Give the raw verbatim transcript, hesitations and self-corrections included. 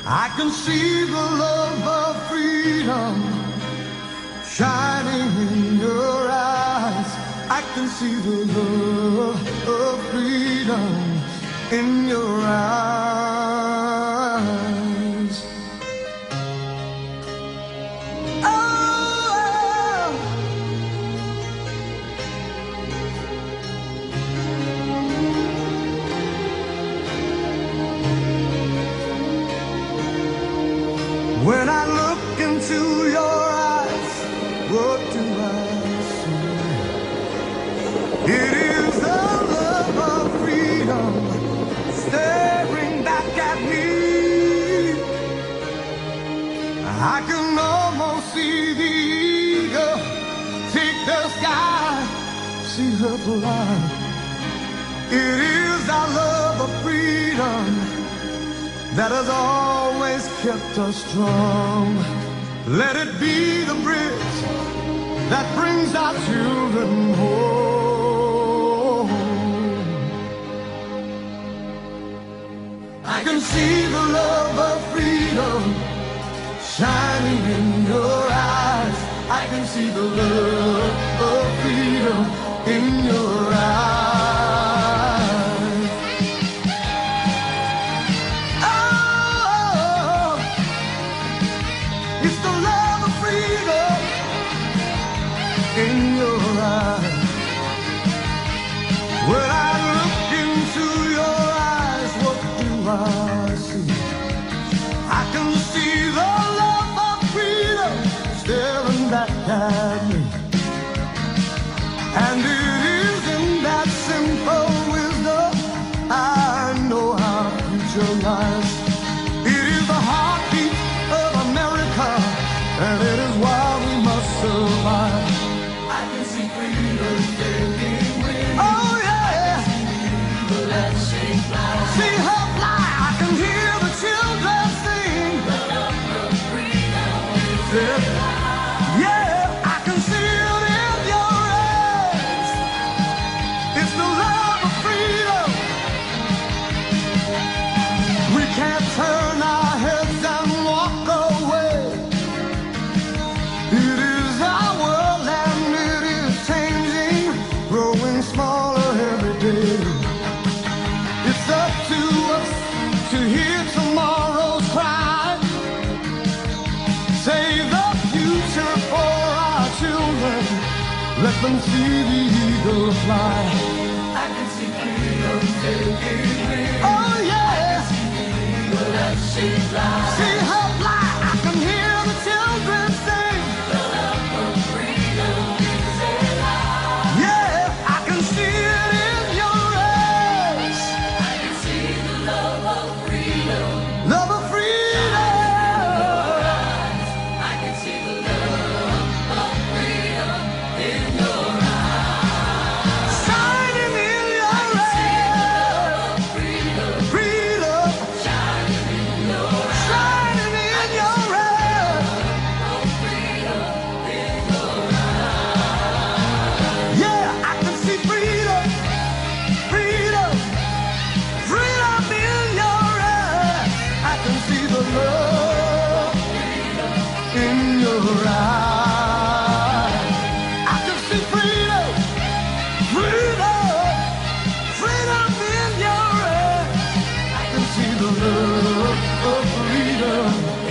I can see the love of freedom shining in your eyes. I can see the love of freedom in your eyes. Oh, when I look into your eyes, what do I see? It is the love of freedom staring back at me. I can almost see the eagle take the sky, see her fly. It is our love of freedom that has always kept us strong. Let it be the bridge that brings our children home. I can see the love of freedom shining in your eyes. I can see the love of freedom in your eyes. Oh, it's the love of freedom in your eyes. When I look into your eyes, what do I see? I can see the love of freedom staring back at me. And it is in that simple wisdom I know our future lies. It is the heartbeat of America, and it is why we must survive. I can see freedom taking wings. Oh yeah, see her fly. I can hear the children sing. The love of freedom is yeah, I can see it in your eyes. It's the love of freedom. We can't turn our heads and walk away. It is our world and it is changing, growing smaller every day. It's up to us to hear tomorrow's cry. Save the future for our children. Let them see the eagle fly. I can see freedom taking wings. Oh yeah, she flies. See her fly. I can hear the children sing. The love of freedom is alive. Yeah, I can see it in your eyes. I can see the love of freedom. Love of freedom. I can see the love of freedom in your eyes. Shining in your eyes. Freedom. Freedom. Shining in your eyes. Shining in your eyes. Freedom in your eyes. Yeah, I can see freedom. Freedom. Freedom in your eyes. I can see the love in your eyes. I can see freedom. Freedom. Freedom in your eyes. I can see the love of freedom